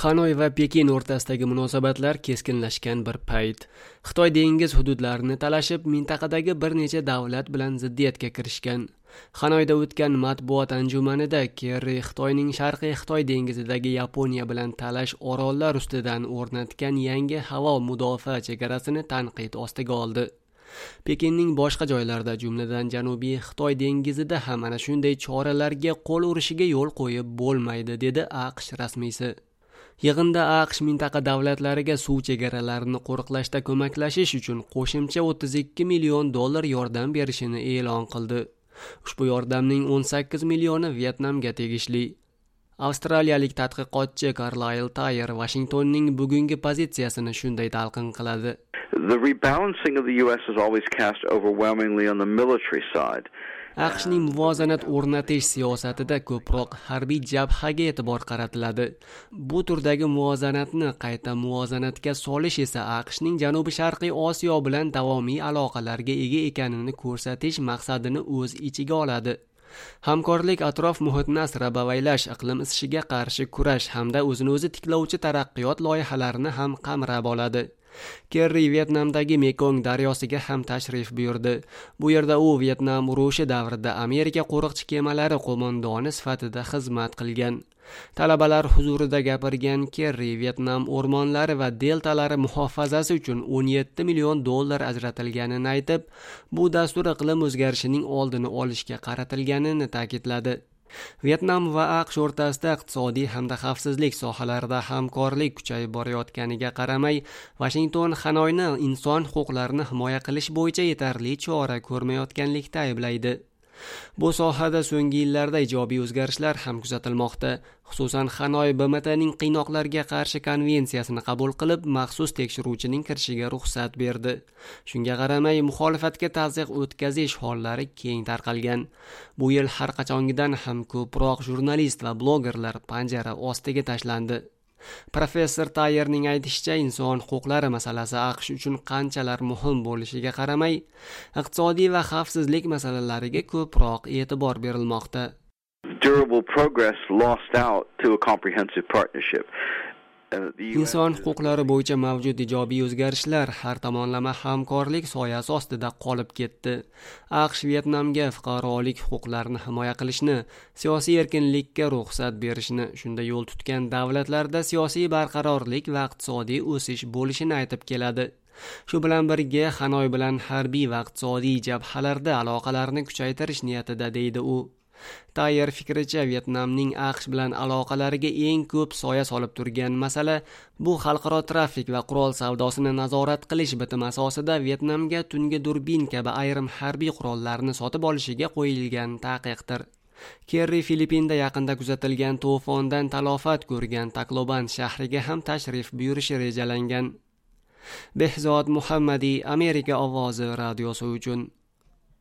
Xanoy va Pekin o'rtasidagi munosabatlar keskinlashgan bir payt. Xitoy dengiz hududlarini talashib, mintaqadagi bir necha davlat bilan ziddiyatga kirishgan. Xanoyda o'tgan matbuot anjumanida Kerri Xitoyning Sharqiy Xitoy dengizidagi Yaponiya bilan talash orollar ustidan o'rnatgan yangi havo mudofaa chegarasini tanqid ostiga oldi. Pekinning boshqa joylarda, jumladan Janubiy Xitoy dengizida ham ana shunday choralarga qo'l urishiga yo'l qo'yib bo'lmaydi, dedi AQSh rasmiysi. Yig'inda AQSh mintaqa davlatlariga suv chegaralarini qo'riqlashda ko'maklashish uchun qo'shimcha $32 million yordam berishini e'lon qildi. Ushbu yordamning 18 millioni Vyetnamga tegishli. Avstraliyalik tadqiqotchi Carlyle Thayer Washingtonning bugungi pozitsiyasini shunday talqin qiladi. The rebalancing of the US has always cast overwhelmingly on the military side. AQShning muvozanat o'rnatish siyosatida ko'proq harbiy jabhaga e'tibor qaratiladi. Bu turdagi muvozanatni qayta muvozanatga solish esa AQShning Janubi-Sharqiy Osiyo bilan davomiy aloqalarga ega ekanini ko'rsatish maqsadini o'z ichiga oladi. Hamkorlik atrof muhitni asrab-avaylash, iqlim isishiga qarshi kurash hamda o'zini o'zi tiklovchi taraqqiyot loyihalarini ham qamrab oladi. Kerri Vyetnamdagi Mekong daryosiga ham tashrif buyurdi. Bu yerda u Vyetnam urushi davrida Amerika qo'riqchi kemalari qo'mondoni sifatida xizmat qilgan. Talabalar huzurida gapirgan Kerri Vyetnam o'rmonlari va deltalari muhofazasi uchun $17 million ajratilganini aytib, bu dastur iqlim o'zgarishining oldini olishga qaratilganini ta'kidladi. Vyetnam va AQSh o'rtasida iqtisodiy hamda xavfsizlik sohalarida hamkorlik kuchayib borayotganiga qaramay, Washington Xanoyni inson huquqlarini himoya qilish bo'yicha yetarli chora ko'rmayotganlikda ayblaydi. Bu sohada so'nggi yillarda ijobiy o'zgarishlar ham kuzatilmoqda. Xususan, Xanoy BMTning qiynoqlarga qarshi konvensiyasini qabul qilib, maxsus tekshiruvchining kirishiga ruxsat berdi. Shunga qaramay, muxolifatga tazyiq o'tkazish hollari keng tarqalgan. Bu yil har qachongidan ham ko'proq jurnalist va blogerlar panjara ostiga tashlandi. Professor Tayerning aytishicha, inson huquqlari masalasi AQSh uchun qanchalar muhim bo'lishiga qaramay, iqtisodiy va xavfsizlik masalalariga ko'proq e'tibor berilmoqda. Durable progress lost out to a comprehensive partnership. Inson huquqlari bo'yicha mavjud ijobiy o'zgarishlar har tomonlama hamkorlik soyasi ostida qolib ketdi. AQSh Vyetnamga fuqarolik huquqlarini himoya qilishni, siyosiy erkinlikka ruxsat berishni, shunda yo'l tutgan davlatlarda siyosiy barqarorlik va iqtisodiy o'sish bo'lishini aytib keladi. Shu bilan birga Xanoy bilan harbiy va iqtisodiy jabhalarda aloqalarni kuchaytirish niyatida, deydi u. Thayer fikricha, Vyetnamning AQSh bilan aloqalariga eng ko'p soya solib turgan masala bu xalqaro trafik va qurol savdosini nazorat qilish bitim asosida Vyetnamga tungi durbin kabi ayrim harbiy qurollarni sotib olishiga qo'yilgan taqiqdir. Kerri Filippinda yaqinda kuzatilgan to'fondan talofat ko'rgan Tacloban shahriga ham tashrif buyurishi rejalangan. Behzod Muhammadi, Amerika ovozi radiosi uchun.